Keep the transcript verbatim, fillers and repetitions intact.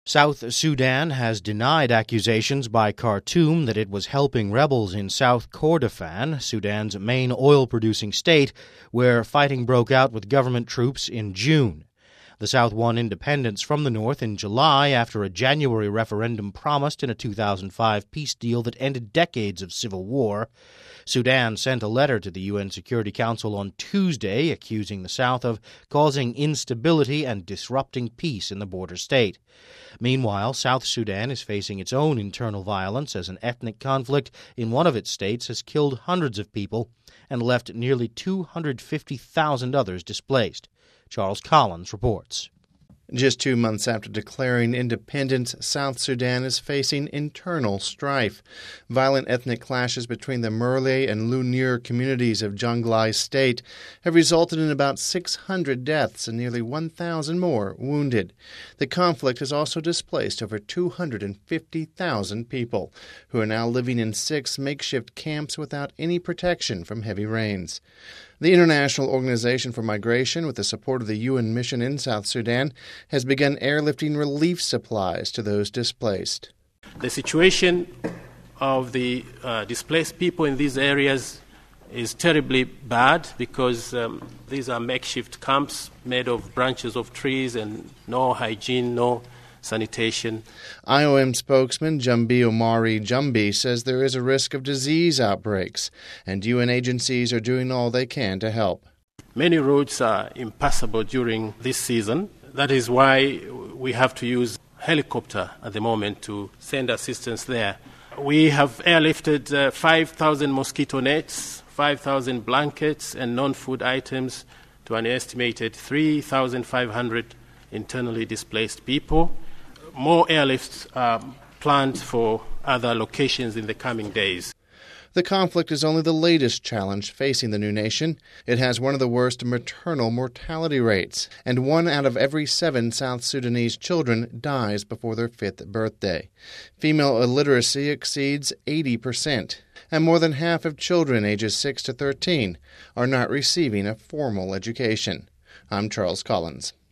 South Sudan has denied accusations by Khartoum that it was helping rebels in South Kordofan, Sudan's main oil-producing state, where fighting broke out with government troops in June. The South won independence from the North in July after a January referendum promised in a two thousand five peace deal that ended decades of civil war. Sudan sent a letter to the U N Security Council on Tuesday accusing the South of causing instability and disrupting peace in the border state. Meanwhile, South Sudan is facing its own internal violence as an ethnic conflict in one of its states has killed hundreds of people and left nearly two hundred fifty thousand others displaced. Charles Collins reports. Just two months after declaring independence, South Sudan is facing internal strife. Violent ethnic clashes between the Murle and Lunir communities of Jonglei State have resulted in about six hundred deaths and nearly one thousand more wounded. The conflict has also displaced over two hundred fifty thousand people, who are now living in six makeshift camps without any protection from heavy rains. The International Organization for Migration, with the support of the U N mission in South Sudan, has begun airlifting relief supplies to those displaced. The situation of the uh, displaced people in these areas is terribly bad because um, these are makeshift camps made of branches of trees and no hygiene, no sanitation. I O M spokesman Jumbi Omari Jumbi says there is a risk of disease outbreaks, and U N agencies are doing all they can to help. Many roads are impassable during this season. That is why we have to use helicopter at the moment to send assistance there. We have airlifted uh, five thousand mosquito nets, five thousand blankets and non-food items to an estimated three thousand five hundred internally displaced people. More airlifts are planned for other locations in the coming days. The conflict is only the latest challenge facing the new nation. It has one of the worst maternal mortality rates, and one out of every seven South Sudanese children dies before their fifth birthday. Female illiteracy exceeds eighty percent, and more than half of children ages six to thirteen are not receiving a formal education. I'm Charles Collins.